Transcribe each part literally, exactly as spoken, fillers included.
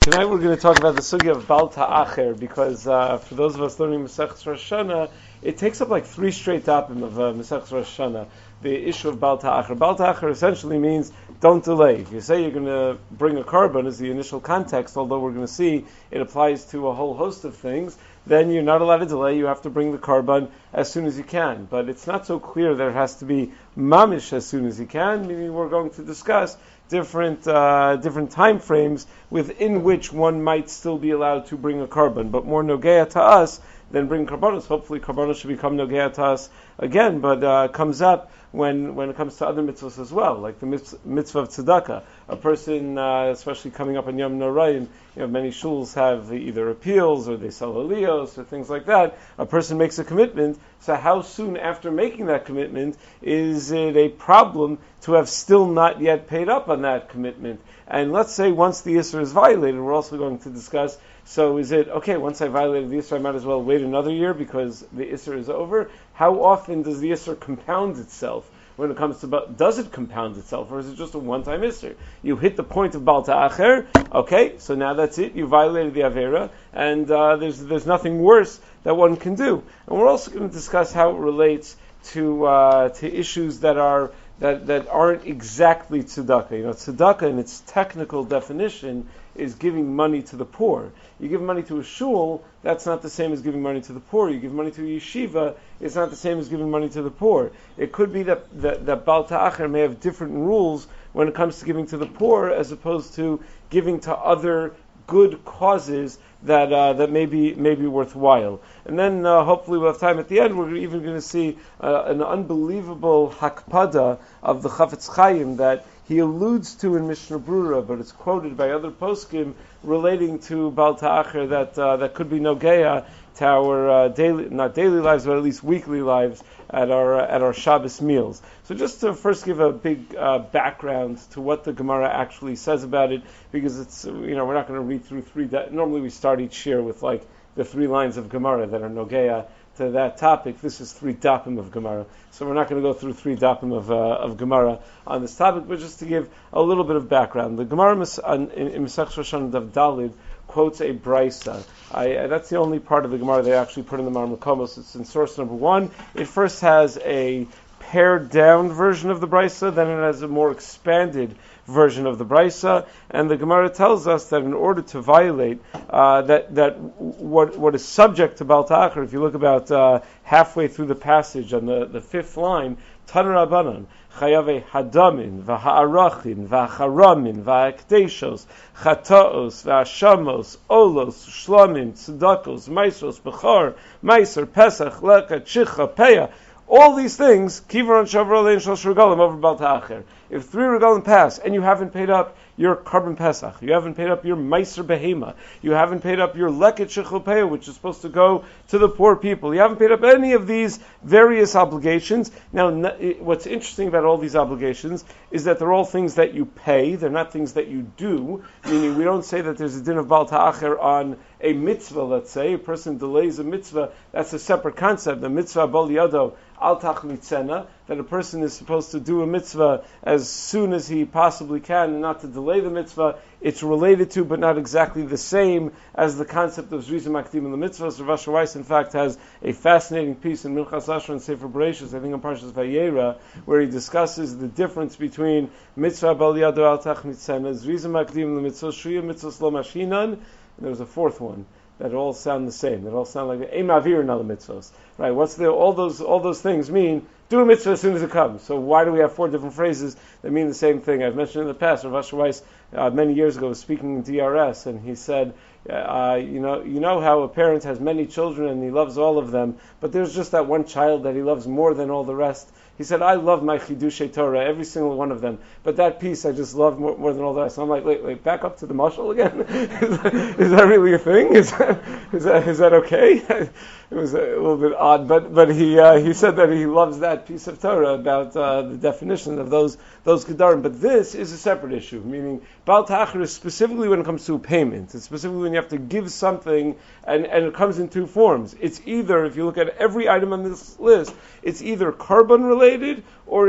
Tonight we're going to talk about the sugya of Bal Ta'acher because uh, for those of us learning Masechus Rosh Hashanah, it takes up like three straight dapim of uh, Masechus Rosh Hashanah, the issue of Bal Ta'acher. Bal Ta'acher essentially means don't delay. If you say you're going to bring a carbon as the initial context, although we're going to see it applies to a whole host of things, then you're not allowed to delay. You have to bring the carbon as soon as you can. But it's not so clear that it has to be mamish as soon as you can, meaning we're going to discuss different uh, different time frames within which one might still be allowed to bring a carbon, but more nogea to us than bring karbanos. Hopefully karbanos should become nogea to us again, but uh, comes up when when it comes to other mitzvahs as well, like the mitzvah of tzedakah. A person, uh, especially coming up in Yom Norayim, you know, many shuls have either appeals or they sell aliyos or things like that. A person makes a commitment, so how soon after making that commitment is it a problem to have still not yet paid up on that commitment? And let's say once the Isser is violated, we're also going to discuss, so is it, okay, once I violated the Isser, I might as well wait another year because the Isser is over? How often does the Isser compound itself? When it comes to, does it compound itself, or is it just a one-time Isser? You hit the point of Bal Ta'acher, okay, so now that's it, you violated the Avera, and uh, there's there's nothing worse that one can do. And we're also going to discuss how it relates to uh, to issues that are that, that aren't exactly tzedakah. You know, tzedakah in its technical definition is giving money to the poor. You give money to a shul, that's not the same as giving money to the poor. You give money to a yeshiva, it's not the same as giving money to the poor. It could be that, that, that Bal Ta'acher may have different rules when it comes to giving to the poor as opposed to giving to other good causes that uh, that may be, may be worthwhile. And then uh, hopefully we'll have time at the end, we're even going to see uh, an unbelievable hakpada of the Chafetz Chaim that he alludes to in Mishnah Brura, but it's quoted by other poskim relating to Bal Ta'acher that uh, that could be nogea to our uh, daily, not daily lives, but at least weekly lives at our uh, at our Shabbos meals. So just to first give a big uh, background to what the Gemara actually says about it, because it's, you know, we're not going to read through three. Da- Normally we start each year with like the three lines of Gemara that are nogea to that topic. This is three dapim of Gemara, so we're not going to go through three dapim of uh, of Gemara on this topic, but just to give a little bit of background. The Gemara in Masechus Rosh Hashanah Daf Dalid quotes a brisa. I, uh, that's the only part of the Gemara they actually put in the Mar Makomos. It's in source number one. It first has a pared down version of the brisa, then it has a more expanded version of the brisa, and the Gemara tells us that in order to violate uh, that that what what is subject to Bal Ta'acher, if you look about uh, halfway through the passage on the, the fifth line, Tanar Rabbanan, Chayave Hadamin, V'ha'arachin, V'ha'charamin, V'ha'akdeshos, Chataos, V'ha'shamos, Olos, Shlamim, Tzedakos, Maisros, Bechar, Maiser, Pesach, Leka, Chicha, Peah. All these things, Kivaron Shavra Lein Shlosh Regalim over Bal Ta'acher. If three regalim pass and you haven't paid up your carbon pesach, you haven't paid up your meiser behema, you haven't paid up your leket shechupeya, which is supposed to go to the poor people, you haven't paid up any of these various obligations. Now, what's interesting about all these obligations is that they're all things that you pay, they're not things that you do, meaning we don't say that there's a din of Bal Ta'acher on a mitzvah, let's say. A person delays a mitzvah, that's a separate concept. The mitzvah bal yado al tachmitzena, that a person is supposed to do a mitzvah as soon as he possibly can and not to delay the mitzvah. It's related to, but not exactly the same as the concept of Zrizim Akdim in the mitzvahs. Rav Asher Weiss, in fact, has a fascinating piece in Minchas Asher and Sefer Bereshis, I think in Parshas Vayera, where he discusses the difference between mitzvah bal yado al tachmitzena, Zrizim Akdim in the mitzvahs, Shriya mitzvahs lo mashinan, and there's a fourth one that all sound the same. That all sound like Ein Mavir and other mitzvahs, right? What's the all those all those things mean? Do a mitzvah as soon as it comes. So why do we have four different phrases that mean the same thing? I've mentioned in the past. Rav Asher Weiss uh, many years ago was speaking in D R S, and he said, uh, you know, you know how a parent has many children and he loves all of them, but there's just that one child that he loves more than all the rest. He said, I love my Chidushei Torah, every single one of them, but that piece I just love more, more than all the rest. So I'm like, wait, wait, back up to the mashal again? is, that, is that really a thing? Is that, is that, is that okay? It was a little bit odd, but but he uh, he said that he loves that piece of Torah about uh, the definition of those those Kedarim. But this is a separate issue, meaning Bal Ta'acher is specifically when it comes to payment. It's specifically when you have to give something, and, and it comes in two forms. It's either, if you look at every item on this list, it's either carbon related or it's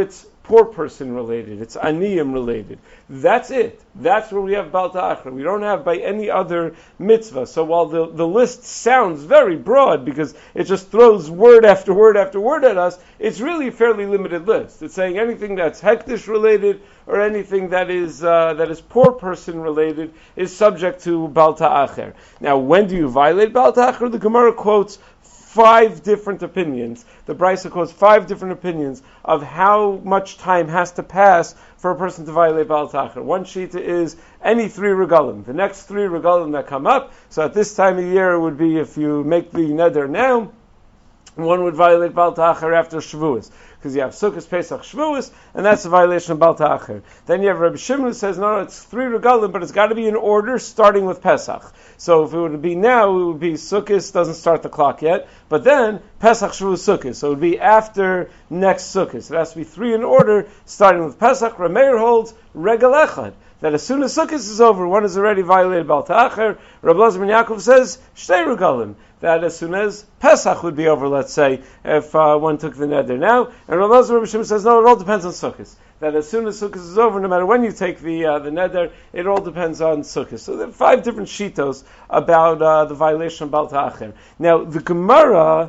poor person related. It's aniyim related. That's it. That's where we have Baal Ta'achar. We don't have by any other mitzvah. So while the, the list sounds very broad because it just throws word after word after word at us, it's really a fairly limited list. It's saying anything that's hektish related or anything that is uh, that is poor person related is subject to Baal Ta'achar. Now, when do you violate Baal Ta'achar? The Gemara quotes five different opinions. The Brisa quotes five different opinions of how much time has to pass for a person to violate Baal Ta'achar. One shita is any three regalim. The next three regalim that come up, so at this time of year it would be if you make the neder now, one would violate Baal Ta'achar after Shavuos, because you have Sukkot, Pesach, Shavuos, and that's a violation of Baal Ta'achar. Then you have Rabbi Shimon who says, no, no, it's three regalim, but it's got to be in order, starting with Pesach. So if it would be now, it would be Sukkot, doesn't start the clock yet, but then Pesach, Shavuos, Sukkot. So it would be after next Sukkot. So it has to be three in order, starting with Pesach. Rameir holds Regel Echad, that as soon as Sukkot is over, one has already violated Baal Ta'achar. Rabbi Elazar ben Yaakov says, Shtei regalim, that as soon as Pesach would be over, let's say, if uh, one took the neder now. And Rabbi Elazar ben Shimon says, no, it all depends on Sukkot. That as soon as Sukkot is over, no matter when you take the uh, the neder, it all depends on Sukkot. So there are five different shitos about uh, the violation of Baal Ta'achar. Now, the Gemara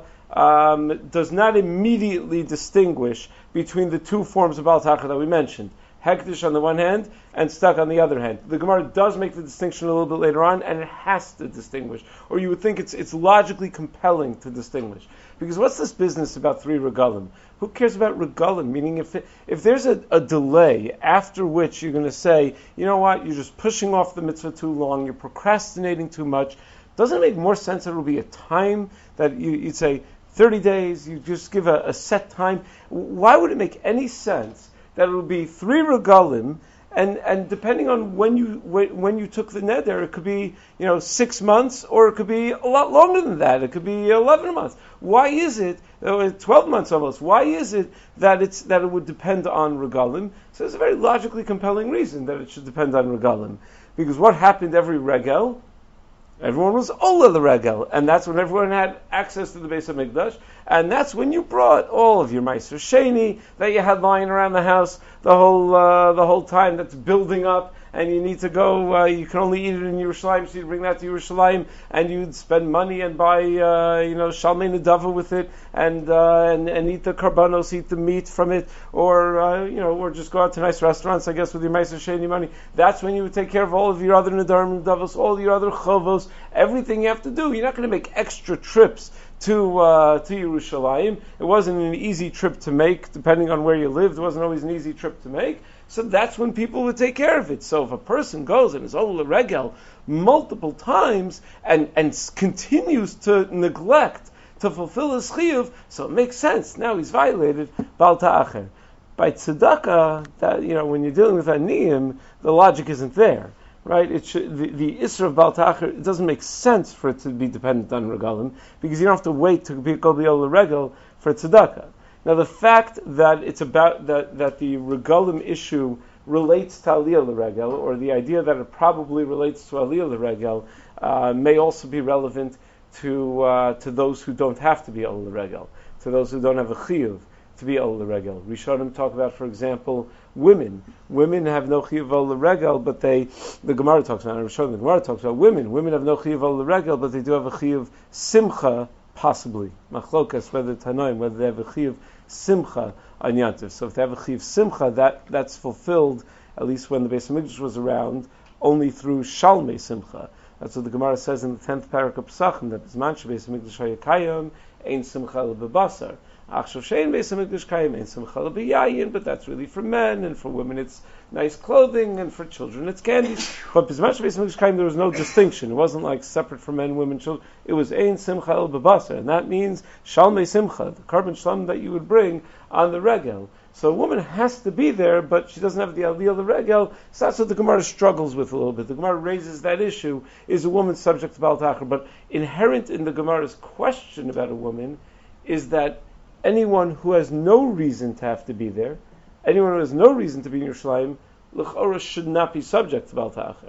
um, does not immediately distinguish between the two forms of Baal Ta'achar that we mentioned. Hektish on the one hand, and stuck on the other hand. The Gemara does make the distinction a little bit later on, and it has to distinguish. Or you would think it's it's logically compelling to distinguish. Because what's this business about three regalim? Who cares about regalim? Meaning if it, if there's a, a delay after which you're going to say, you know what, you're just pushing off the mitzvah too long, you're procrastinating too much, doesn't it make more sense that it will be a time that you, you'd say thirty days, you just give a, a set time? Why would it make any sense that it will be three regalim, and, and depending on when you when you took the neder, it could be, you know, six months, or it could be a lot longer than that. It could be eleven months. Why is it uh, twelve months almost? Why is it that it's that it would depend on regalim? So there's a very logically compelling reason that it should depend on regalim, because what happened every regel? Everyone was Ola the Regel, and that's when everyone had access to the Beis HaMikdash, and that's when you brought all of your Meiser Sheni that you had lying around the house the whole uh, the whole time that's building up, and you need to go, uh, you can only eat it in Yerushalayim, so you bring that to Yerushalayim, and you'd spend money and buy, uh, you know, Shalmei Nedava with it, and, uh, and and eat the karbanos, eat the meat from it, or, uh, you know, or just go out to nice restaurants, I guess, with your Meiser Sheni money. That's when you would take care of all of your other Nedarim Nedavos, all your other Chovos, everything you have to do. You're not going to make extra trips to uh, to Yerushalayim. It wasn't an easy trip to make, depending on where you lived. It wasn't always an easy trip to make. So that's when people would take care of it. So if a person goes and is Ola Regel multiple times and, and continues to neglect to fulfill his chiyuv, so it makes sense. Now he's violated Baal Ta'achar. By tzedakah, that, you know, when you're dealing with aniyim, the logic isn't there. Right? It should, the, the Isra of Baal Ta'achar, it doesn't make sense for it to be dependent on regalim, because you don't have to wait to be go Ola Regel for tzedakah. Now, the fact that it's about that, that the regalim issue relates to Aliyah L'Regel, or the idea that it probably relates to Aliyah L'Regel, uh, may also be relevant to uh, to those who don't have to be Ola L'Regel, to those who don't have a chiyuv to be Ola L'Regel. Rishonim talk about, for example, women. Women have no chiyuv Ola L'Regel, but they, the Gemara talks about, Rishonim, the Gemara talks about women. Women have no chiyuv Ola L'Regel, but they do have a chiyuv simcha, possibly. Machlokas, whether Tanoim, whether they have a chiyuv simcha on Yantiv. So if they have a chiyuv simcha, that, that's fulfilled, at least when the Beis HaMikdash was around, only through shalmei simcha. That's what the Gemara says in the tenth parak of Pesachim, that B'zman sheBeis HaMikdash hayakayim, ein simcha lebebasar. Achshav shein Beis HaMikdash kayim, ein simcha lebeyayin, but that's really for men, and for women it's nice clothing, and for children it's candies. But B'zman sheBeis HaMikdash kayim, there was no distinction. It wasn't like separate for men, women, children. It was ein simcha lebebasar, and that means shalmei simcha, the carbon shalom that you would bring on the regel. So a woman has to be there, but she doesn't have the aliyah l'regel. So that's what the Gemara struggles with a little bit. The Gemara raises that issue: is a woman subject to Baal Ta'achar? But inherent in the Gemara's question about a woman is that anyone who has no reason to have to be there, anyone who has no reason to be in Yerushalayim, l'chora should not be subject to Baal Ta'achar.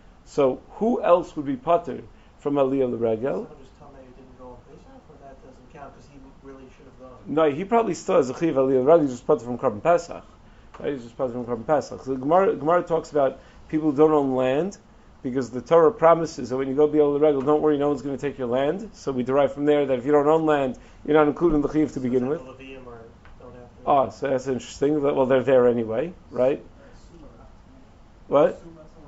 So who else would be pater from aliyah l'regel? No, he probably still has a chiv aliyah l'regel, just put it from Korban Pesach. Right? He's just patur from Korban Pesach. So the Gemara, Gemara talks about people who don't own land, because the Torah promises that when you go be able to regal, don't worry, no one's going to take your land. So we derive from there that if you don't own land, you're not included in the chiyuv to begin with. Oh, so that's interesting. Well, they're there anyway, right? What?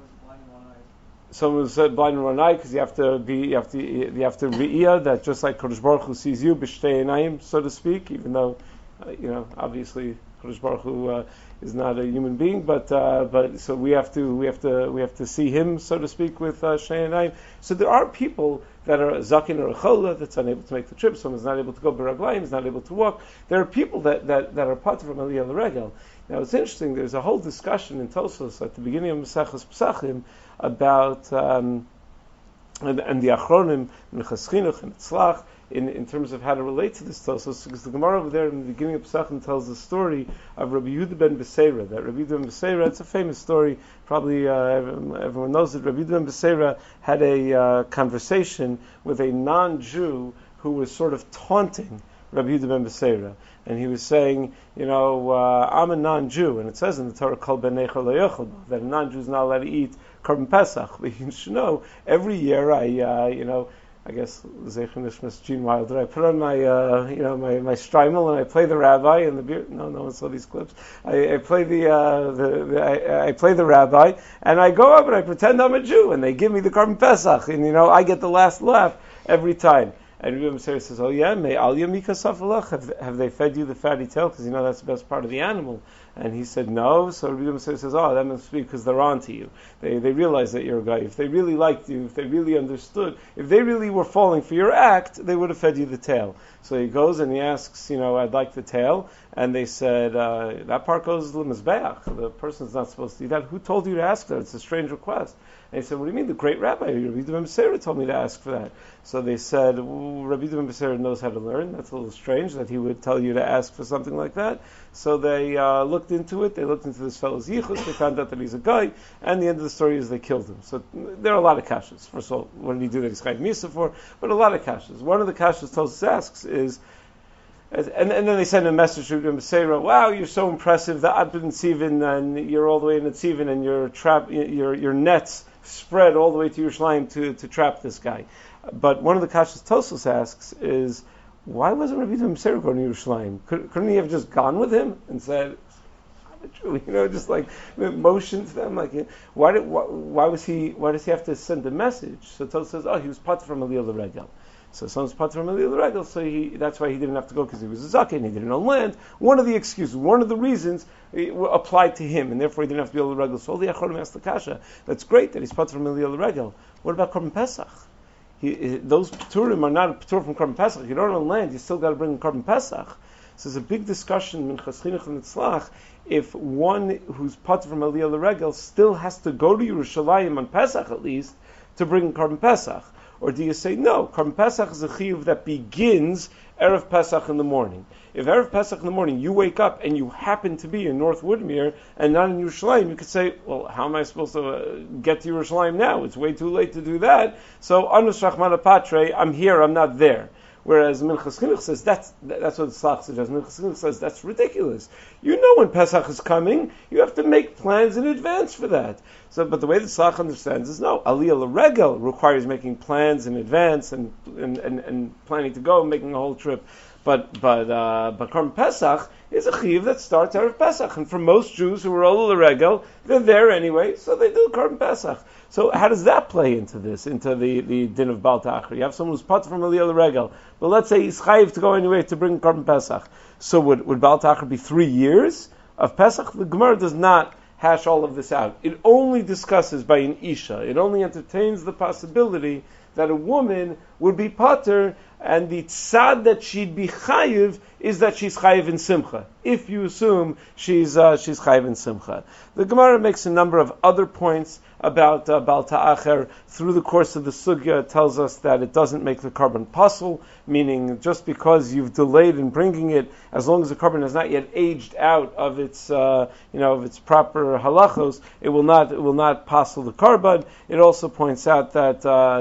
Someone said blind in one eye because you have to be, you have to, you have to re'iyah that just like Kodesh Baruch Hu sees you, b'shtei einayim, so to speak. Even though, uh, you know, obviously Kodesh Baruch Hu uh, is not a human being, but uh, but so we have to, we have to, we have to see him, so to speak, with uh, shtei einayim. So there are people that are zakin or a chola that's unable to make the trip. Someone's not able to go b'raglayim, is not able to walk. There are people that that, that are part from Aliyah l'regel. Now it's interesting. There's a whole discussion in Tosfos at the beginning of Maseches Pesachim about um, and, and the Achronim and Chas Chinuch and Tzlach in, in terms of how to relate to this Tosfos, because the Gemara over there in the beginning of Pesachim tells the story of Rabbi Yehuda ben Beseira. That Rabbi Yehuda ben Beseira, it's a famous story. Probably uh, everyone knows it. Rabbi Yehuda ben Beseira had a uh, conversation with a non-Jew who was sort of taunting Rabbi Yehuda ben Beseira. And he was saying, you know, uh, I'm a non-Jew, and it says in the Torah, Kol B'nei Chol Lo Yochel, that a non-Jew is not allowed to eat Korban Pesach. But you should know, every year I, uh, you know, I guess Zecher Nishmas Gene Wilder, I put on my, uh, you know, my my shtreimel and I play the rabbi and the beard. No, no one saw these clips. I, I play the, uh, the, the I, I play the rabbi, and I go up and I pretend I'm a Jew, and they give me the Korban Pesach, and you know, I get the last laugh every time. And Rabbi Meseir says, "Oh yeah, may al yamika safalach? Have have they fed you the fatty tail? Because you know that's the best part of the animal." And he said, "No." So Rabbi Meseir says, "Oh, that must be because they're on to you. They they realize that you're a guy. If they really liked you, if they really understood, if they really were falling for your act, they would have fed you the tail." So he goes and he asks, "You know, I'd like the tail." And they said, uh, "That part goes to the mizbeach. The person's not supposed to do that. Who told you to ask that? It's a strange request." And he said, "What do you mean? The great rabbi, Rabbi Ben Beseira, told me to ask for that." So they said, well, Rabbi Ben Beseira knows how to learn. That's a little strange that he would tell you to ask for something like that. So they uh, looked into it. They looked into this fellow's yichus. They found out that he's a guy. And the end of the story is they killed him. So there are a lot of kashas. First of all, what did he do that he's chayiv misa for? But a lot of kashas. One of the kashas Tosfos asks is, And, and then they send a message to Rabbi Beseira, "Wow, you're so impressive. The Ad Ben Tzivin, and you're all the way in the Tzivin, and your trap, your your nets spread all the way to Yerushalayim to, to trap this guy." But one of the kashas Tosfos asks is, why wasn't Rabbi Beseira going to Yerushalayim? Could, couldn't he have just gone with him and said, "I'm a Jew," you know, just like motion to them, like why did why, why was he why does he have to send a message? So Tosfos says, "Oh, he was part from Aliyah l'regel." So someone's part from Aliyah l'regel, so he, that's why he didn't have to go, because he was a zaken, he didn't own land. One of the excuses, one of the reasons applied to him, and therefore he didn't have to be Aliyah l'regel. So all the Achronim asked the kasha, that's great that he's part from Aliyah l'regel. What about Korban Pesach? He, those Pturim are not Ptur from Korban Pesach. You don't own land, you still got to bring Korban Pesach. So there's a big discussion in Chas Chinuch and Tzlach, if one who's part from Aliyah l'regel still has to go to Yerushalayim on Pesach at least to bring Korban Pesach. Or do you say, no, Korban Pesach is a chiyuv that begins Erev Pesach in the morning. If Erev Pesach in the morning, you wake up and you happen to be in North Woodmere and not in Yerushalayim, you could say, well, how am I supposed to uh, get to Yerushalayim now? It's way too late to do that. So, Anus Rachmana Patre, I'm here, I'm not there. Whereas Minchas Chinuch says, that's that's what the Tzlach suggests. Minchas Chinuch says, that's ridiculous. You know when Pesach is coming, you have to make plans in advance for that. So, but the way the Tzlach understands is, no, Aliyah l'regel requires making plans in advance and and, and, and planning to go and making a whole trip. But but uh, but Korban Pesach is a chiyuv that starts out of Pesach, and for most Jews who are all l'regel, they're there anyway, so they do Korban Pesach. So how does that play into this, into the, the din of Baal Ta'achar? You have someone who's part from Aliyah l'regel, but let's say he's chayiv to go anyway to bring Korban Pesach. So would would Baal Ta'achar be three years of Pesach? The Gemara does not hash all of this out. It only discusses by an isha. It only entertains the possibility that a woman would be pater, and the tzad that she'd be chayiv is that she's chayiv in simcha. If you assume she's uh, she's chayiv in simcha, the Gemara makes a number of other points about uh, Baal Ta'achar through the course of the sugya. It tells us that it doesn't make the carbon pasul, meaning just because you've delayed in bringing it, as long as the carbon has not yet aged out of its uh, you know of its proper halachos, it will not it will not pasul the carbon. It also points out that uh, that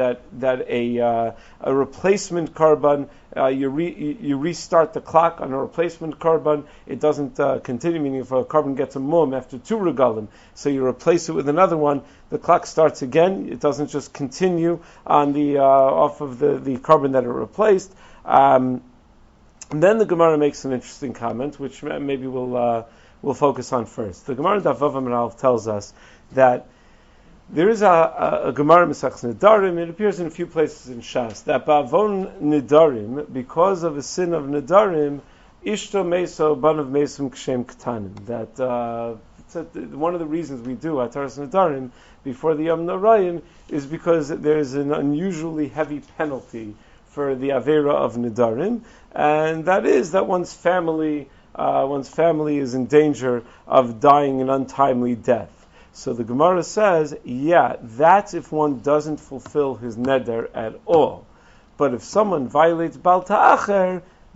that that a uh, a replacement carbon, uh, you, re, you restart the clock on a replacement carbon, it doesn't uh, continue, meaning if a carbon gets a mum after two regalim, so you replace it with another one, the clock starts again, it doesn't just continue on the uh, off of the, the carbon that it replaced. Um, and then the Gemara makes an interesting comment, which maybe we'll uh, we'll focus on first. The Gemara Daf Vav Amud Aleph tells us that there is a, a, a Gemara Mesachs Nedarim. It appears in a few places in Shas that Ba'avon Nedarim, because of the sin of Nedarim, Ishto Meso Banav Mesim Kshem Ketanim. That uh, it's a, one of the reasons we do Ataras Nedarim before the Yom Norayim is because there is an unusually heavy penalty for the Avera of Nedarim, and that is that one's family, uh, one's family is in danger of dying an untimely death. So the Gemara says, yeah, that's if one doesn't fulfill his neder at all. But if someone violates Bal Ta'acher,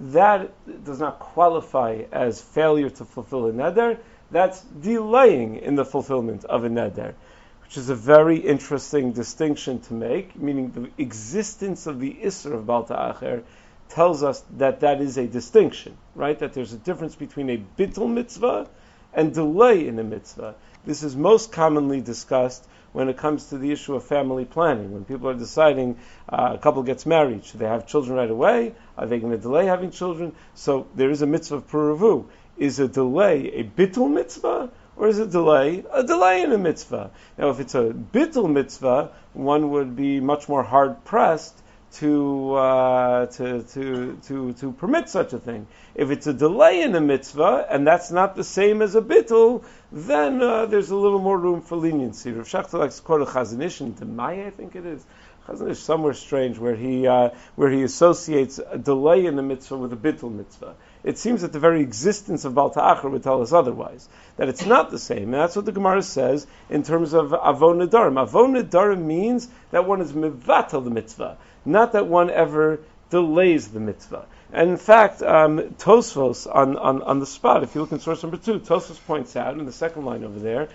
that does not qualify as failure to fulfill a neder. That's delaying in the fulfillment of a neder, which is a very interesting distinction to make, meaning the existence of the Isser of Bal Ta'acher tells us that that is a distinction, right? That there's a difference between a bittul mitzvah and delay in a mitzvah. This is most commonly discussed when it comes to the issue of family planning. When people are deciding, uh, a couple gets married, should they have children right away? Are they going to delay having children? So there is a mitzvah of puravu. Is a delay a bittul mitzvah, or is a delay a delay in a mitzvah? Now, if it's a bittul mitzvah, one would be much more hard pressed to, uh, to to to to permit such a thing. If it's a delay in a mitzvah, and that's not the same as a bittul, then uh, there's a little more room for leniency. Rav Shachta likes to quote a Chazon Ish in Demai, I think it is. Chazon Ish somewhere strange where he uh, where he associates a delay in the mitzvah with a bittul mitzvah. It seems that the very existence of Bal Ta'acher would tell us otherwise, that it's not the same. And that's what the Gemara says in terms of Avon Nedarim. Avon Nedarim means that one is mivatal the mitzvah, not that one ever delays the mitzvah. And in fact, um, Tosfos on, on, on the spot, if you look in source number two, Tosfos points out in the second line over there,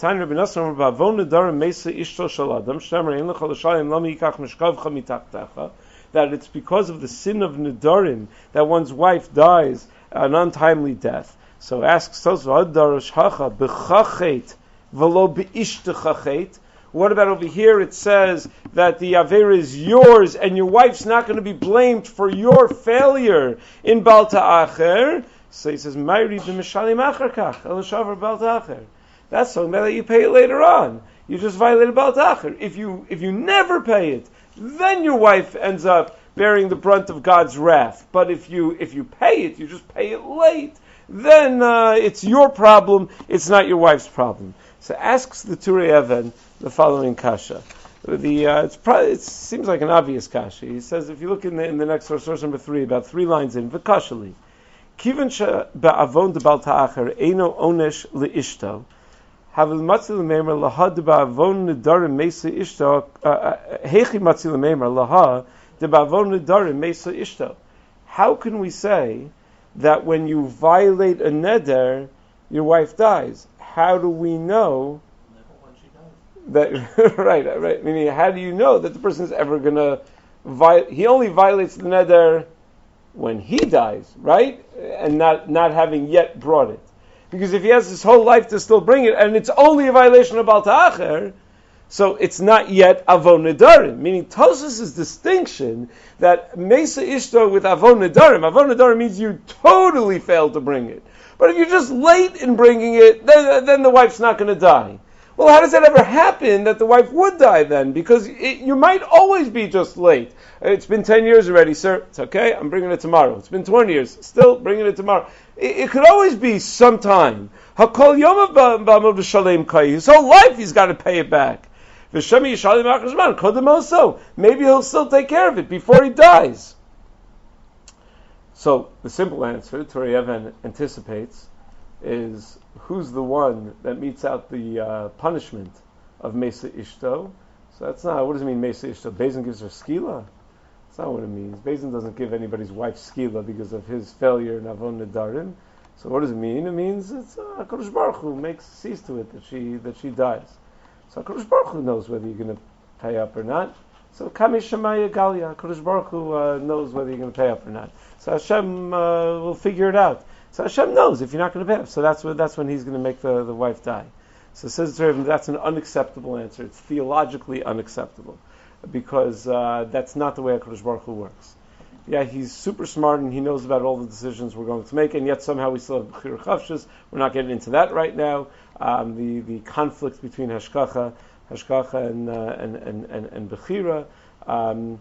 that it's because of the sin of Nedarim that one's wife dies an untimely death. So asks Tosfos, what about over here? It says that the Avera is yours and your wife's not going to be blamed for your failure in Bal Ta'acher. So he says, Mayri b'mishalim acharkach, elishavar Bal Ta'acher. That's something that you pay it later on. You just violated Bal Ta'acher. If you, if you never pay it, then your wife ends up bearing the brunt of God's wrath. But if you, if you pay it, you just pay it late, then uh, it's your problem, it's not your wife's problem. So asks the Turei Even the following kasha. The uh, it's probably, it seems like an obvious kasha. He says if you look in the in the next source, source number three, about three lines in v'kashali, kiven she ba'avon de Bal Ta'acher eino onesh leishto, havil matzi l'meimer laha de ba'avon nedarim meisa ishto hechi matzi l'meimer laha de ba'avon nedarim meisa ishto. How can we say that when you violate a neder, your wife dies? How do we know that? right, right. Meaning, how do you know that the person is ever going to violate? He only violates the neder when he dies, right? And not not having yet brought it. Because if he has his whole life to still bring it, and it's only a violation of Bal Ta'acher, so it's not yet Avon Nedarim. Meaning, Tosfos' distinction that Mesa Ishto with Avon Nedarim. Avon Nedarim means you totally failed to bring it. But if you're just late in bringing it, then, then the wife's not going to die. Well, how does that ever happen that the wife would die then? Because it, you might always be just late. It's been ten years already, sir. It's okay. I'm bringing it tomorrow. It's been twenty years. Still bringing it tomorrow. It, it could always be sometime. Hakol yom ba'amod v'shalem kai. His whole life he's got to pay it back. V'shemi yishalem achashman kodem also. Maybe he'll still take care of it before he dies. So the simple answer, Turei Even anticipates, is who's the one that meets out the uh, punishment of Mesa Ishto? So that's not, what does it mean Mesa Ishto? Bezin gives her skila? That's not what it means. Bezin doesn't give anybody's wife skila because of his failure in Avon Nedarim. So what does it mean? It means it's uh, HaKadosh Baruch Hu makes cease to it that she that she dies. So HaKadosh Baruch Hu knows whether you're going to pay up or not. So Kami Shemaya Galia, Kodesh Baruch Hu uh, knows whether you're going to pay up or not. So Hashem uh, will figure it out. So Hashem knows if you're not going to pay up. So that's when, that's when He's going to make the, the wife die. So it says to him, that's an unacceptable answer. It's theologically unacceptable because uh, that's not the way HaKadosh Baruch Hu works. Yeah, He's super smart and He knows about all the decisions we're going to make, and yet somehow we still have Bechira Chavshus. We're not getting into that right now. Um, the the conflict between Hashkacha, Hashkacha and uh, and and and, and Bechira. Um,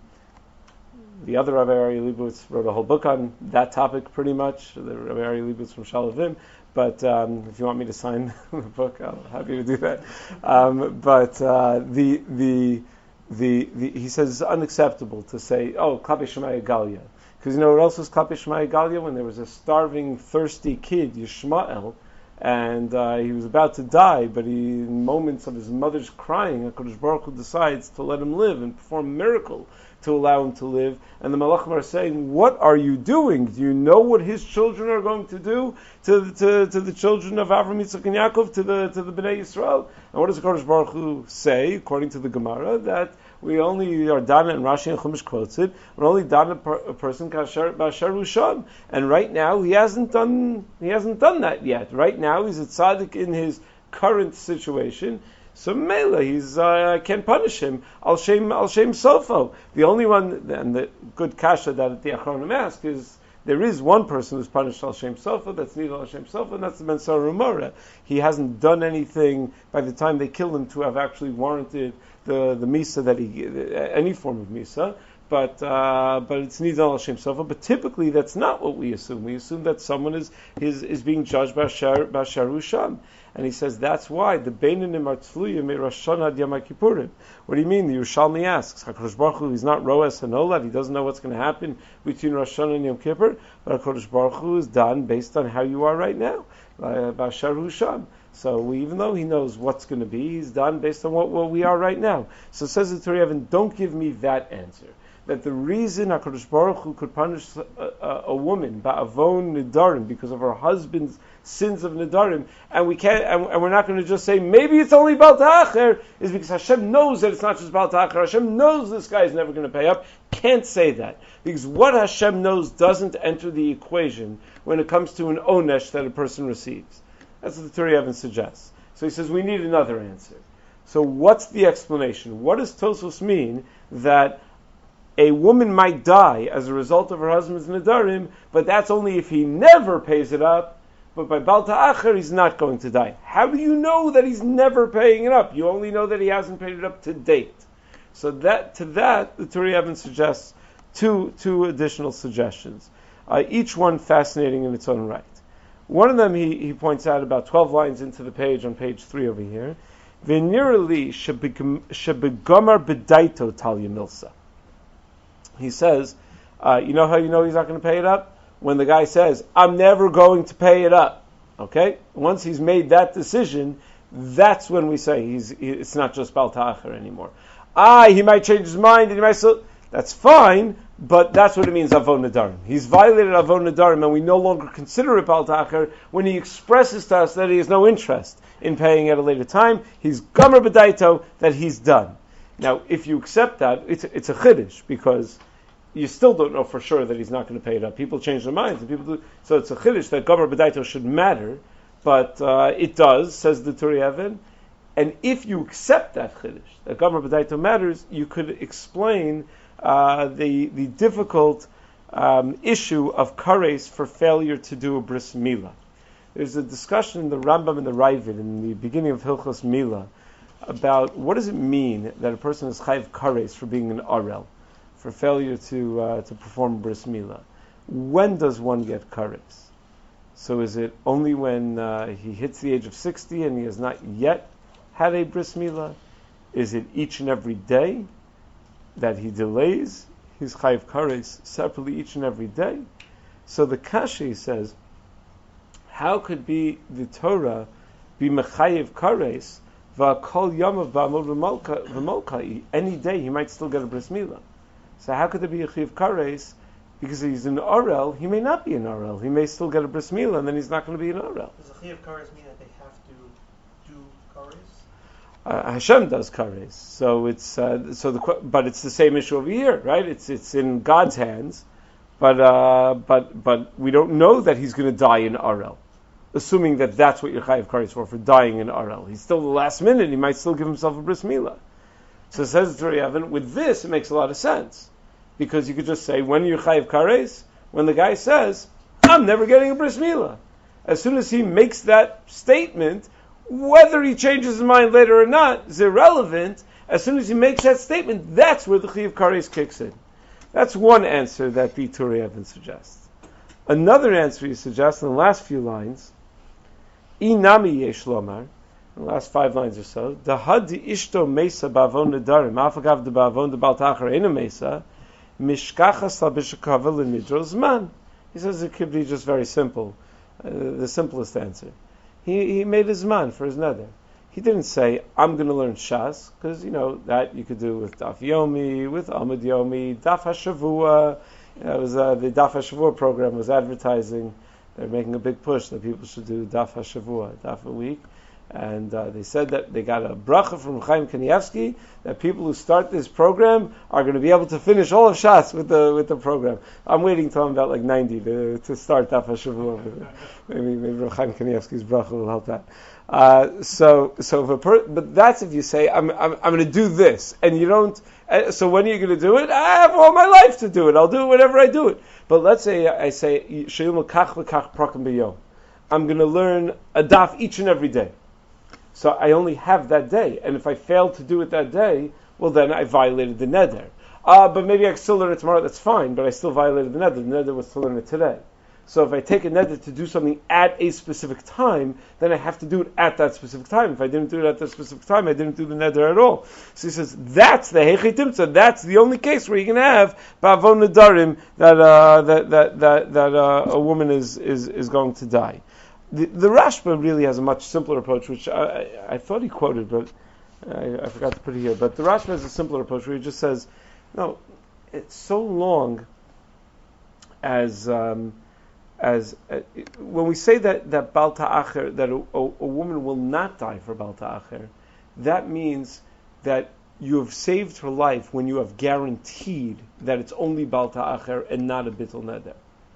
the other Rabbi Aryeh Leibowitz wrote a whole book on that topic, pretty much. The Rabbi Aryeh Leibowitz from Shalavim. But um, if you want me to sign the book, I'm happy to do that. Um, but uh, the, the the the he says it's unacceptable to say, oh, Klape Shemaya Galia. Because you know what else was Klape Shemaya Galia? When there was a starving, thirsty kid, Yishmael, and uh, he was about to die, but he, in moments of his mother's crying, HaKadosh Baruch Hu decides to let him live and perform a miracle to allow him to live. And the Malachim are saying, what are you doing? Do you know what his children are going to do to, to, to the children of Avram, Yitzchak, and Yaakov, to the to the Bnei Yisrael? And what does HaKadosh Baruch Hu say, according to the Gemara? That we only are done, and Rashi and Chumash quotes it, we're only done a, per, a person kasher b'asher usham. And right now, he hasn't done he hasn't done that yet. Right now, he's a tzaddik in his current situation. So Mela, he's uh, I can't punish him. Al shem al shem sofo. The only one, and the good kasha that the Achronim ask is there is one person who's punished al shem sofo. That's neither al shem sofo, and that's the Ben Sarah Umara. He hasn't done anything by the time they kill him to have actually warranted the the misa that he any form of misa. But uh, but it's neither al shem sofo. But typically that's not what we assume. We assume that someone is is, is being judged by Sharu Sham. And he says that's why the Beinanim are Tzluyim Rosh Hashanah ad Yom Kippurim. What do you mean? The Yerushalmi asks, HaKadosh Baruch Hu, he's not Roas Hanolad, he doesn't know what's going to happen between Rosh Hashanah and Yom Kippur, but HaKadosh Baruch Hu is done based on how you are right now, Bashar Husham. So we, even though he knows what's going to be, he's done based on what, what we are right now. So says the Torah Evan, don't give me that answer. That the reason HaKadosh Baruch Hu could punish a, a, a woman, Ba'avon Nidarim, because of her husband's sins of Nidarim, and we can't, and, and we're not going to just say, maybe it's only Baal Ta'acher, is because Hashem knows that it's not just Baal Ta'acher. Hashem knows this guy is never going to pay up. Can't say that. Because what Hashem knows doesn't enter the equation when it comes to an onesh that a person receives. That's what the Torah Evan suggests. So he says, we need another answer. So what's the explanation? What does Tosfos mean that a woman might die as a result of her husband's Nidarim, but that's only if he never pays it up, but by Baal Ta'acher he's not going to die. How do you know that he's never paying it up? You only know that he hasn't paid it up to date. So that to that, the Torah Evan suggests two, two additional suggestions, uh, each one fascinating in its own right. One of them he, he points out about twelve lines into the page, on page three over here, V'nirali shebegomar bedaito talya milsa. He says, uh, you know how you know he's not going to pay it up? When the guy says, I'm never going to pay it up. Okay? Once he's made that decision, that's when we say he's he, it's not just Baal Ta'acher anymore. Ah, he might change his mind, and he might still... That's fine, but that's what it means, Avon Nadarim. He's violated Avon Nadarim, and we no longer consider it Baal Ta'acher when he expresses to us that he has no interest in paying at a later time. He's Gomer B'daito, that he's done. Now, if you accept that, it's, it's a chiddush, because you still don't know for sure that he's not going to pay it up. People change their minds, and people do. So it's a chiddush that Gomer B'daito should matter, but uh, it does, says the Turi Evan. And if you accept that chiddush, that Gomer B'daito matters, you could explain uh, the the difficult um, issue of kares for failure to do a bris milah. There's a discussion in the Rambam and the Ravid in the beginning of Hilchos Milah about what does it mean that a person is chayiv kares for being an arel, for failure to uh, to perform bris milah. When does one get kares? So is it only when uh, he hits the age of sixty and he has not yet had a bris milah? Is it each and every day that he delays his chayiv kares separately each and every day? So the Kashi says, how could be the Torah be mechayiv kares v'kol yamav b'amod v'molkai? Any day he might still get a bris milah. So how could there be a chayiv kares? Because he's an orel, he may not be an orel. He may still get a bris milah, and then he's not going to be an orel. Does a chayiv kares mean that they have to do kares? Uh, Hashem does kares, so it's uh, so the but it's the same issue over here, right? It's it's in God's hands, but uh, but but we don't know that he's going to die in Arel, assuming that that's what you're chayiv kares for for dying in Arel. He's still the last minute; he might still give himself a bris milah. So it says Tur Yevon, with this it makes a lot of sense because you could just say when you're chayiv kares, when the guy says, "I'm never getting a bris milah," as soon as he makes that statement. Whether he changes his mind later or not is irrelevant. As soon as he makes that statement, that's where the Chiyuv Kares kicks in. That's one answer that the Tur Yevon suggests. Another answer he suggests in the last few lines, Inami yesh lomar, the last five lines or so, Dahad di ishto mesa ba'avon nedarim, afagav de ba'avon de bal ta'achar ena mesa, mishkachas la b'shakava l'nidro zman. He says it could be just very simple, uh, the simplest answer. He he made his man for his neder. He didn't say, I'm going to learn Shas, because, you know, that you could do with Daf Yomi, with Amud Yomi, Daf HaShavua. You know, it was, uh, the Daf HaShavua program was advertising. They're making a big push that people should do Daf HaShavua, Daf a week. And uh, they said that they got a bracha from Chaim Kanievsky that people who start this program are going to be able to finish all of Shas with the with the program. I'm waiting till I'm about like ninety to, to start Daf HaShavua. Maybe maybe Chaim Kanievsky's bracha will help that. Uh, so so if a per- but that's if you say I'm I'm I'm going to do this and you don't. Uh, so when are you going to do it? I have all my life to do it. I'll do it whenever I do it. But let's say I say Sheyum Kach V'Kach Prakim B'Yom. I'm going to learn a daf each and every day. So I only have that day, and if I fail to do it that day, well then I violated the neder. Uh, but maybe I can still learn it tomorrow, that's fine, but I still violated the neder. The neder was to learn it today. So if I take a neder to do something at a specific time, then I have to do it at that specific time. If I didn't do it at that specific time, I didn't do the neder at all. So he says, that's the Heichei Timtza, that's the only case where you can have Ba'avon Nedarim, that, uh, that, that, that, that uh, a woman is, is, is going to die. The, the Rashba really has a much simpler approach, which I, I, I thought he quoted, but I, I forgot to put it here. But the Rashba has a simpler approach where he just says, no, it's so long as um, as uh, when we say that that Bal Ta'acher, that a, a, a woman will not die for Bal Ta'acher, that means that you have saved her life when you have guaranteed that it's only Bal Ta'acher and not a Bittul Neder.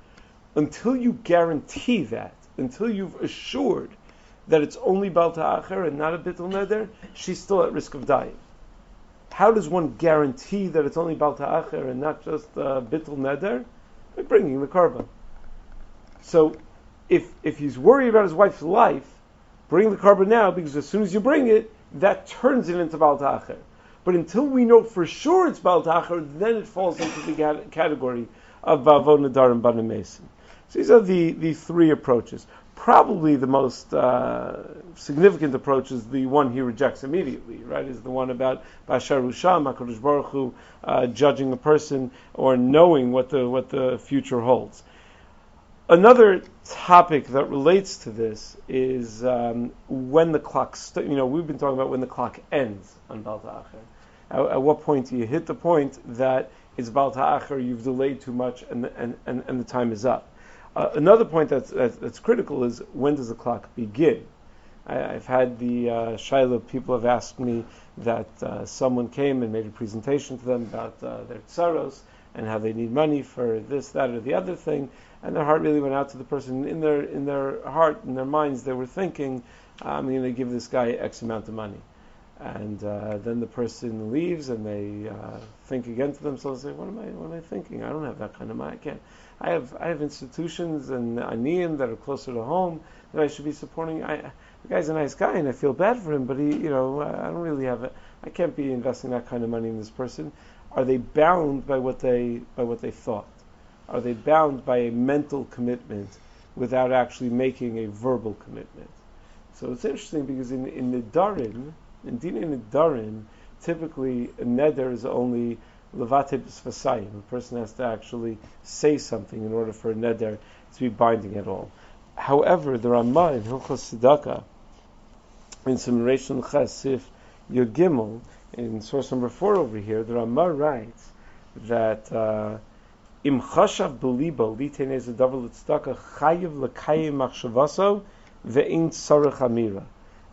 Until you guarantee that, until you've assured that it's only Bal Ta'acher and not a Bittul Neder, she's still at risk of dying. How does one guarantee that it's only Bal Ta'acher and not just uh, Bittul Neder? By bringing the korban. So, if if he's worried about his wife's life, bring the korban now, because as soon as you bring it, that turns it into Bal Ta'acher. But until we know for sure it's Bal Ta'acher, then it falls into the category of Ba'avon Nedarim Banim Mesim. So these are the, the three approaches. Probably the most uh, significant approach is the one he rejects immediately, right? Is the one about Bashar Usham, HaKadosh Baruch Hu, uh, judging a person or knowing what the what the future holds. Another topic that relates to this is um, when the clock, st- you know, we've been talking about when the clock ends on Bal Ta'acher. At, at what point do you hit the point that it's Bal Ta'acher, you've delayed too much, and and, and, and the time is up? Uh, another point that's, that's that's critical is when does the clock begin? I, I've had the uh, Shaila, people have asked me that uh, someone came and made a presentation to them about uh, their tsaros and how they need money for this, that, or the other thing, and their heart really went out to the person. In their in their heart, in their minds, they were thinking, I'm going to give this guy X amount of money. And uh, then the person leaves, and they uh, think again to themselves, say, what am I what am I thinking? I don't have that kind of money. I can't. I have I have institutions and aniyim that are closer to home that I should be supporting. I, the guy's a nice guy, and I feel bad for him, but he, you know, I don't really have it. I can't be investing that kind of money in this person. Are they bound by what they by what they thought? Are they bound by a mental commitment without actually making a verbal commitment? So it's interesting because in in the Nedarim, in Dinei Nedarim, typically a neder is only Levatei B'Sfasayim. A person has to actually say something in order for a neder to be binding at all. However, the Ramah in Hilchos Tzedakah, in Simration Chasif Yud Gimel, in source number four over here, the Ramah writes that Im Chashav B'Libo Litenei Zedavar L'Tzedakah Chayiv L'Kayim Machshavaso Ve'in Tzarech Amira.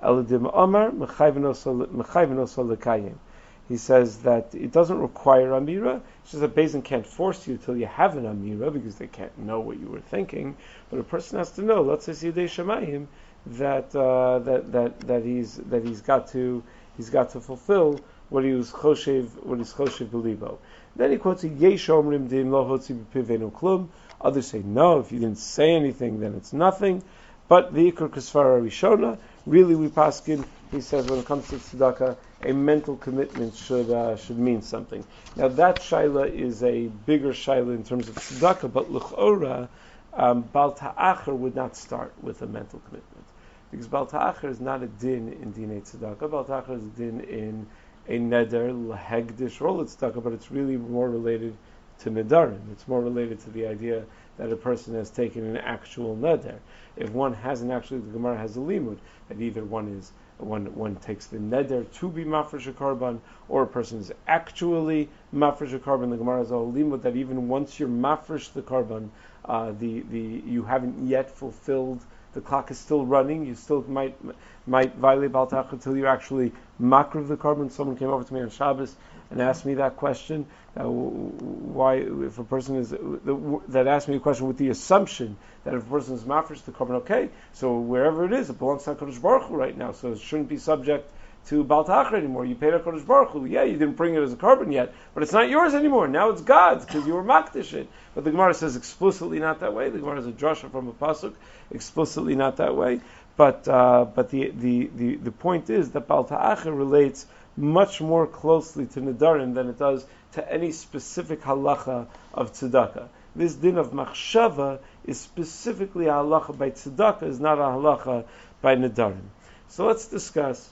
Eladim Omar Mechayven Oso Lekayim. He says that it doesn't require Amira. It's just that Beis can't force you till you have an Amira because they can't know what you were thinking. But a person has to know, let's say Yidei Shemayim, that uh, that that that he's that he's got to he's got to fulfill what he was choshev what he's choshev belibo. Then he quotes Yesh Omrim Dim Lo Hotzi B'Pivenu Klum. Others say no, if you didn't say anything, then it's nothing. But the Iker Kesvara Rishona, really we paskin. He says when it comes to tzedakah, a mental commitment should uh, should mean something. Now that shaila is a bigger shaila in terms of tzedakah, but l'chora, um, Bal Ta'achar would not start with a mental commitment, because Bal Ta'achar is not a din in dinei tzedakah. Bal Ta'achar is a din in a neder lahegdish role tzedakah, but it's really more related to nedarim. It's more related to the idea that a person has taken an actual neder. If one hasn't actually, the Gemara has a limud that either one is One, one takes the neder to be mafresh a karban, or a person is actually mafresh a karban. The Gemara has a limud that even once you're mafresh the karban, uh, the the you haven't yet fulfilled. The clock is still running. You still might might violate Bal Ta'achar until you actually makriv the karban. Someone came over to me on Shabbos and asked me that question. Uh, why, if a person is the, that asked me a question with the assumption that if a person is mafresh the karban, okay, so wherever it is, it belongs to HaKadosh Baruch Hu right now, so it shouldn't be subject to Bal Ta'achar anymore. You paid HaKadosh Baruch Hu. Yeah, you didn't bring it as a karban yet, but it's not yours anymore. Now it's God's because you were makdish it. But the Gemara says explicitly not that way. The Gemara is a drasha from a pasuk, explicitly not that way. But uh, but the, the, the, the point is that Bal Ta'achar relates much more closely to Nedarim than it does to any specific halacha of tzedakah. This din of machshava is specifically a halacha by tzedakah, is not a halacha by Nedarim. So let's discuss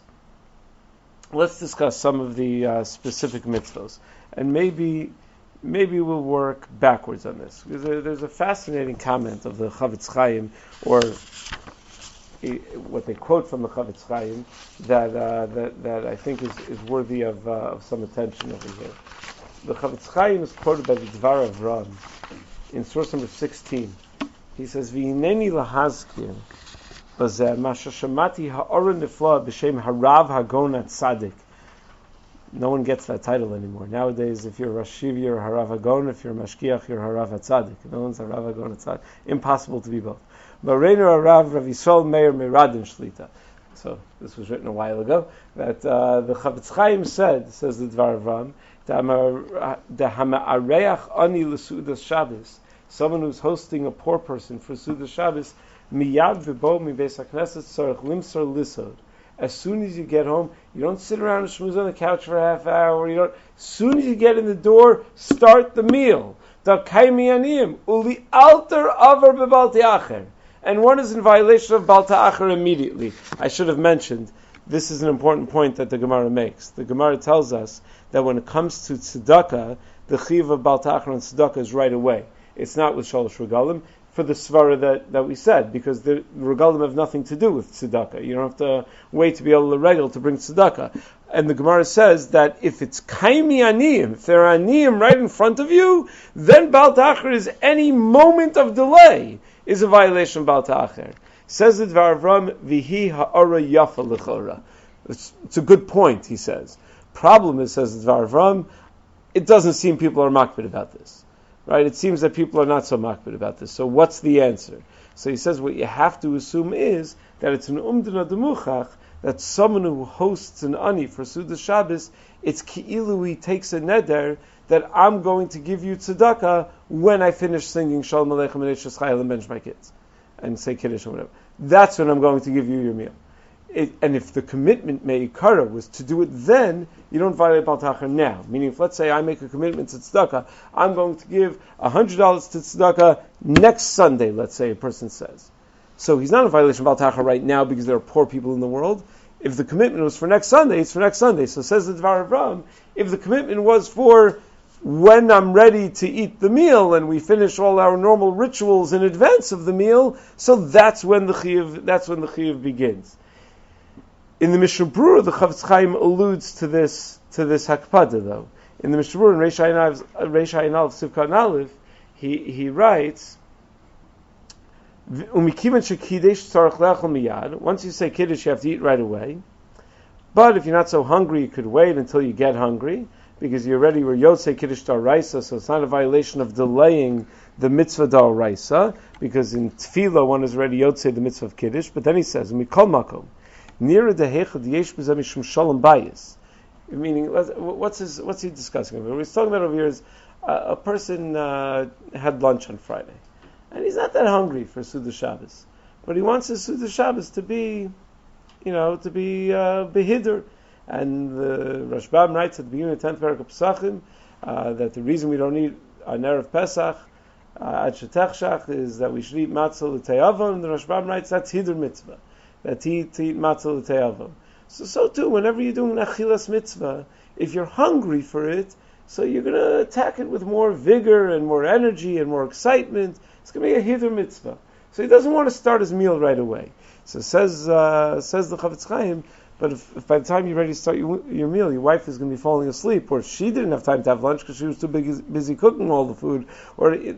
let's discuss some of the uh, specific mitzvos, and maybe maybe we'll work backwards on this, because there, there's a fascinating comment of the Chavetz Chaim, or what they quote from the Chavetz Chaim, that uh, that that I think is, is worthy of, uh, of some attention over here. The Chavetz Chaim is quoted by the Dvar of Ram in source number sixteen. He says, "V'hineni lahazkir b'zeh masha shamati ha'ora nifla b'shem harav hagon atzadik." No one gets that title anymore. Nowadays, if you're Rosh Yeshiva, you're Harav Hagon. If you're Mashkiach, you're Harav Hatzadik. No one's Harav Hagon Hatzadik. Impossible to be both. Bareinu Harav Rav Yisrael Meir Meradin Shlita. So this was written a while ago. That uh, the Chavetz Chaim said, says the Dvar of Ram, the Hama'areach Ani L'Sudas Shabbos, someone who's hosting a poor person for Sudas Shabbos, Miyad V'bo Mi Beis HaKnesset Tzarech Limsor Lisod. As soon as you get home, you don't sit around and schmooze on the couch for a half hour. You don't. As soon as you get in the door, start the meal. Uli alter aver bebal ta'acher. And one is in violation of Bal Ta'achar immediately. I should have mentioned, this is an important point that the Gemara makes. The Gemara tells us that when it comes to tzedakah, the chiv of Bal Ta'achar and tzedakah is right away. It's not with shalosh regalim, for the svara that, that we said, because the regalim have nothing to do with tzedakah. You don't have to wait to be able to regal to bring tzedakah. And the Gemara says that if it's kaimi aniyim, if there are aniyim right in front of you, then Bal Ta'achar is any moment of delay is a violation of Bal Ta'achar. Says the Dvar of Ram, vihi ha'ara yafa l'chora. It's, it's a good point, he says. Problem is, says the Dvar of Ram, it doesn't seem people are makbid about this. Right? It seems that people are not so makbid about this. So what's the answer? So he says what you have to assume is that it's an umdana demuchach, that someone who hosts an ani for Sudas Shabbos, it's ki'ilu he takes a neder that I'm going to give you tzedakah when I finish singing Shalom Aleichem and Eishes Chayil and bench my kids and say Kiddush or whatever. That's when I'm going to give you your meal. It, and if the commitment me'ikara was to do it then, you don't violate Bal Ta'achar now. Meaning, if let's say I make a commitment to tzedakah, I'm going to give one hundred dollars to tzedakah next Sunday, let's say a person says. So he's not in violation of Bal Ta'achar right now because there are poor people in the world. If the commitment was for next Sunday, it's for next Sunday. So says the Dvar of Ram, if the commitment was for when I'm ready to eat the meal and we finish all our normal rituals in advance of the meal, so that's when the chiyuv, that's when the chiyuv begins. In the Mishnah Berurah, the Chavetz Chaim alludes to this to this hakpada though. In the Mishnah Berurah, in Reish Ayin Aleph Sivkan Aleph, he he writes Umikivan shekidesh tzarich le'achol miyad. Once you say kiddush, you have to eat right away. But if you're not so hungry, you could wait until you get hungry, because you already were yotzei kiddush d'oraisa, so it's not a violation of delaying the mitzvah d'oraisa, because in tefillah one is already yotzei the mitzvah of kiddush. But then he says, "Mikol makom nira dehechad yesh b'zeh mishum shalom bayis," meaning what's his, what's he discussing? What he's talking about over here is uh, a person uh, had lunch on Friday, and he's not that hungry for Suda Shabbos, but he wants his Suda Shabbos to be, you know, to be uh, behidr. And the Rashbam writes at the beginning of the tenth parak of Pesachim uh, that the reason we don't eat on Erev Pesach ad shetechshach is that we should eat matzah l'te'avon. And the Rashbam writes that's hidr mitzvah, that to eat, to eat matzah l'te'avon. So so too, whenever you're doing an achilas mitzvah, if you're hungry for it, so you're going to attack it with more vigor and more energy and more excitement. It's going to be a hidr mitzvah. So he doesn't want to start his meal right away. So says uh, says the Chavetz Chaim, but if, if by the time you're ready to start your, your meal, your wife is going to be falling asleep, or she didn't have time to have lunch because she was too big, busy cooking all the food, or it,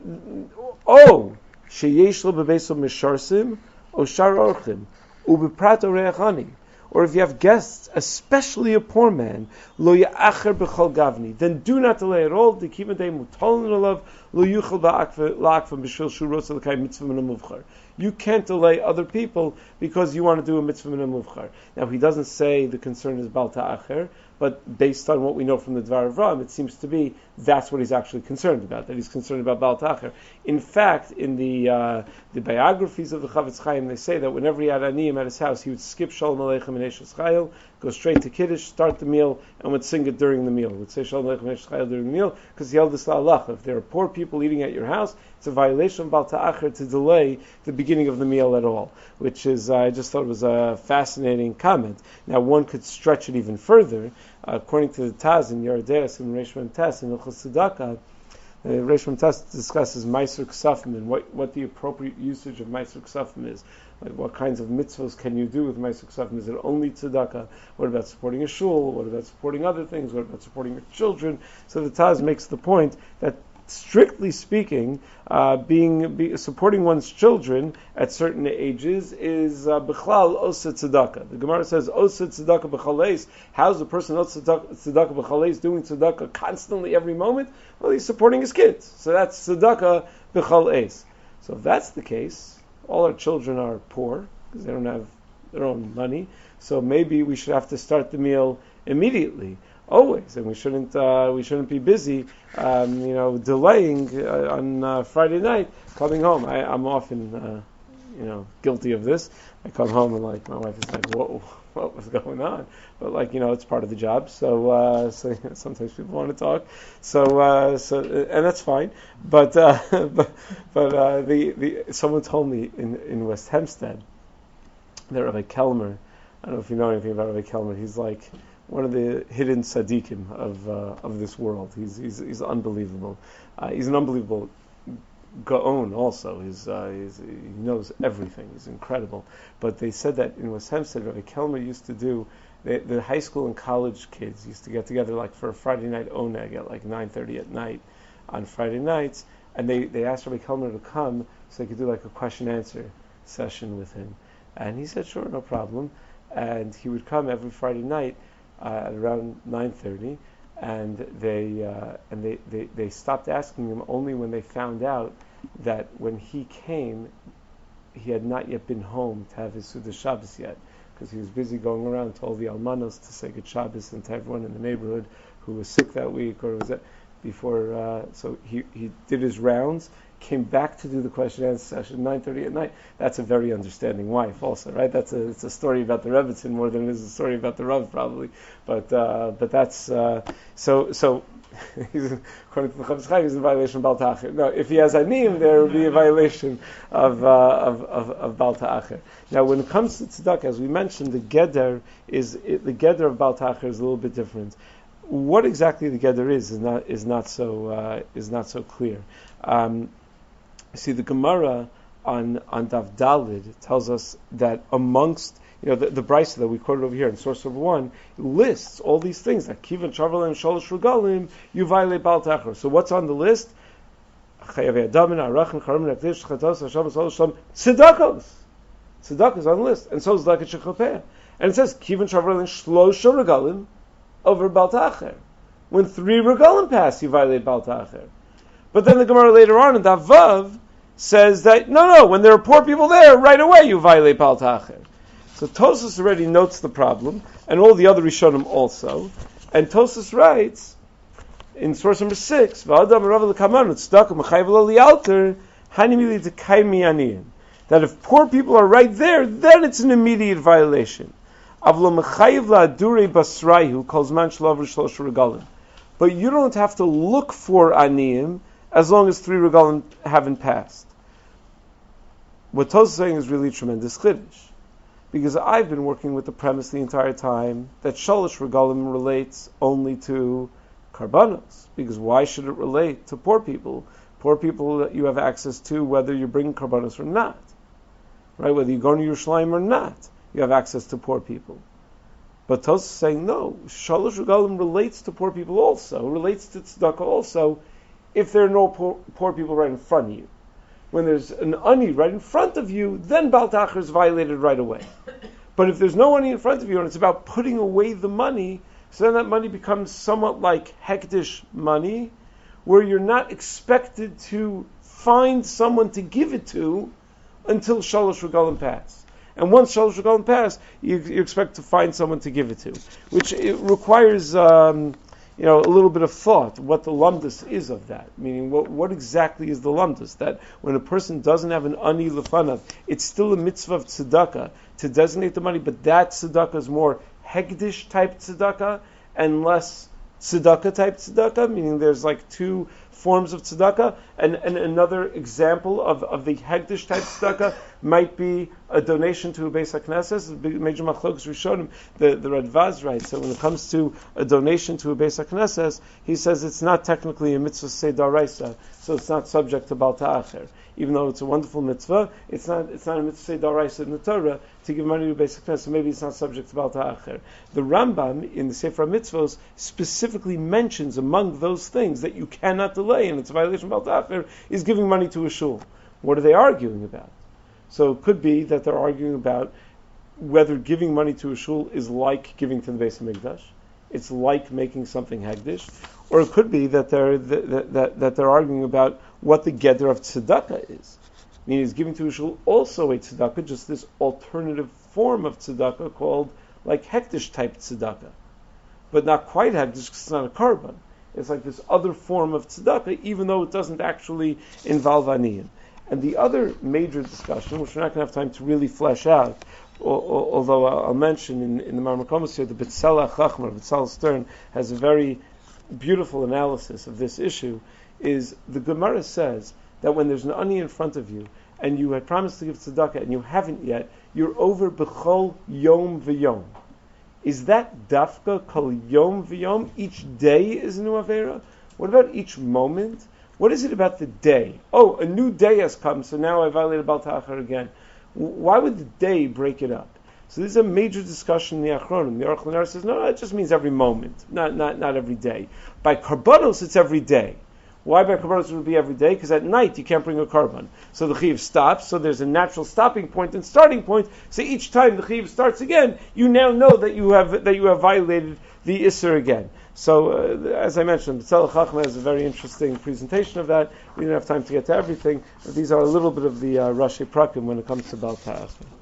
oh, sheyesh lo bebeso misharsim o shar orchim ubeprat oreachani. Or if you have guests, especially a poor man, lo ya'acher b'chol gavni, then do not delay at all. D'kivan day mutalin olav lo yuchel la'akva b'shil shuros l'kay mitzvah min ha'muvchar. You can't delay other people because you want to do a mitzvah min ha'muvchar. Now he doesn't say the concern is bal ta'acher, but based on what we know from the Dvar of Ram, it seems to be that's what he's actually concerned about, that he's concerned about bal ta'acher. In fact, in the uh, the biographies of the Chavetz Chaim, they say that whenever he had aniyim at his house, he would skip Shalom Aleichem and Eshes Chayil, go straight to Kiddush, start the meal, and would sing it during the meal. Would say Shalom Aleichem and Eshes Chayil during the meal, because he held this la'alach. If there are poor people eating at your house, it's a violation of bal ta'acher to delay the beginning of the meal at all, which is, uh, I just thought it was a fascinating comment. Now, one could stretch it even further. Uh, according to the Taz in Yerodeus and Reish Mem Tes in Hilchos Tzedakah, uh, Reish Mem Tes discusses Meiser Ksafim and what, what the appropriate usage of Meiser Ksafim is. Like what kinds of mitzvahs can you do with Meiser Ksafim? Is it only tzedakah? What about supporting a shul? What about supporting other things? What about supporting your children? So the Taz makes the point that strictly speaking, uh, being be, supporting one's children at certain ages is bichlal osa tzedakah. The Gemara says osa tzedakah b'chaleis. How's the person osa tzedakah b'chaleis doing tzedakah constantly every moment? Well, he's supporting his kids. So that's tzedakah b'chaleis. So if that's the case, all our children are poor because they don't have their own money. So maybe we should have to start the meal immediately. Always, and we shouldn't uh, we shouldn't be busy, um, you know, delaying uh, on uh, Friday night coming home. I, I'm often, uh, you know, guilty of this. I come home and like my wife is like, "Whoa, what was going on?" But like, you know, it's part of the job. So, uh, so sometimes people want to talk. So, uh, so and that's fine. But uh, but but uh, the the someone told me in in West Hempstead that Rabbi Kelmer. I don't know if you know anything about Rabbi Kelmer. He's like one of the hidden tzaddikim of uh, of this world. He's he's, he's unbelievable. Uh, he's an unbelievable gaon also. He's, uh, he's, he knows everything. He's incredible. But they said that in West Hempstead, Rabbi Kelmer used to do, the, the high school and college kids used to get together like for a Friday night oneg at like nine thirty at night on Friday nights, and they, they asked Rabbi Kelmer to come so they could do like a question answer session with him. And he said, sure, no problem. And he would come every Friday night Uh, at around nine thirty, and they uh, and they, they, they stopped asking him only when they found out that when he came, he had not yet been home to have his Suda Shabbos yet, because he was busy going around to all the almanos to say good Shabbos and to everyone in the neighborhood who was sick that week or was that before. Uh, so he, he did his rounds, came back to do the question and answer session nine thirty at night. That's a very understanding wife also, right? That's a it's a story about the Rebbetzin more than it is a story about the Rav probably. But uh, but that's uh, so so he's, according to the Chavetz Chaim, he's in violation of Bal Ta'acher. No, if he has anim, there will be a violation of uh, of, of, of Bal Ta'acher. Now when it comes to tzedakah, as we mentioned, the Geder is it, the Geder of Bal Ta'acher is a little bit different. What exactly the Geder is is not is not so uh, is not so clear. Um, See, the Gemara on on Daf Dalid tells us that amongst, you know, the, the Brisa that we quoted over here in source number one lists all these things that Kivan Charvel and Shalosh Regalim you violate Bal Ta'acher. So what's on the list? Tzedakos. Tzedakah is on the list, and so is Zakat Shechopeh. And it says, Kivin Shavrelin Shlosha Regalim over Bal Ta'acher. When three Regalim pass, you violate Bal Ta'acher. But then the Gemara later on in Davav says that, no, no, when there are poor people there, right away you violate Bal Ta'acher. So Tosfos already notes the problem, and all the other Rishonim also. And Tosfos writes, in source number six, V'adam Rav L'Kamanu Tzedakah M'chayv Lo Li'alter Hanimili T'kayim Mi'aniyim. That if poor people are right there, then it's an immediate violation. But you don't have to look for aniyim as long as three regalim haven't passed. What Tosfos is saying is really tremendous chiddush, because I've been working with the premise the entire time that shalosh regalim relates only to karbanos. Because why should it relate to poor people? Poor people that you have access to whether you bring karbanos or not. Right, whether you go to Yerushalayim or not, you have access to poor people. But Tosfos is saying, no, Shalosh Regalim relates to poor people also, relates to Tzedakah also, if there are no poor, poor people right in front of you. When there's an ani right in front of you, then Bal Ta'acher is violated right away. But if there's no ani in front of you, and it's about putting away the money, so then that money becomes somewhat like hektish money, where you're not expected to find someone to give it to until Shalosh Regalim pass. And once Shalosh Regalim pass, you, you expect to find someone to give it to, which it requires um, you know, a little bit of thought, what the lumdus is of that. Meaning, what, what exactly is the lumdus? That when a person doesn't have an ani lefanav, it's still a mitzvah of tzedakah to designate the money, but that tzedakah is more hegdish type tzedakah and less tzedakah type tzedakah, meaning there's like two forms of tzedakah, and, and another example of, of the hegdish type tzedakah might be a donation to a Beis HaKnesses. The major machlokas Rishonim, the, the Radvaz writes that when it comes to a donation to a Beis HaKnesses, he says it's not technically a mitzvah seidaraisa, so it's not subject to Bal Ta'acher. Even though it's a wonderful mitzvah, it's not it's not a mitzvah seidaraisa in the Torah to give money to a Beis HaKnesses, so maybe it's not subject to Bal Ta'acher. The Rambam in the Sefer HaMitzvos specifically mentions among those things that you cannot delay, and it's a violation of Bal Ta'acher, is giving money to a shul. What are they arguing about? So it could be that they're arguing about whether giving money to a shul is like giving to the Beis HaMikdash. It's like making something hegdish. Or it could be that they're that, that, that they're arguing about what the geder of tzedakah is. Meaning, is giving to a shul also a tzedakah, just this alternative form of tzedakah called like hektish type tzedakah, but not quite hektish because it's not a korban. It's like this other form of tzedakah, even though it doesn't actually involve aniyim. And the other major discussion, which we're not going to have time to really flesh out, although I'll mention in, in the Marmakomos here, the B'Tzela Chachmar, B'Tzela Stern, has a very beautiful analysis of this issue, is the Gemara says that when there's an ani in front of you, and you had promised to give tzedakah, and you haven't yet, you're over b'chol yom v'yom. Is that dafka kol yom v'yom? Each day is a new avera? What about each moment? What is it about the day? Oh, a new day has come, so now I violated Bal Ta'acher again. Why would the day break it up? So this is a major discussion in the Achronim. The Aruch LaNer says, no, no, it just means every moment, not not not every day. By karbanos, it's every day. Why by karbanos would it be every day? Because at night you can't bring a karban. So the chiyuv stops, so there's a natural stopping point and starting point. So each time the chiyuv starts again, you now know that you have that you have violated the Isser again. So, uh, as I mentioned, B'Tzela Chachma has a very interesting presentation of that. We didn't have time to get to everything, but these are a little bit of the uh, Rashi Prakim when it comes to Bal Ta'acher.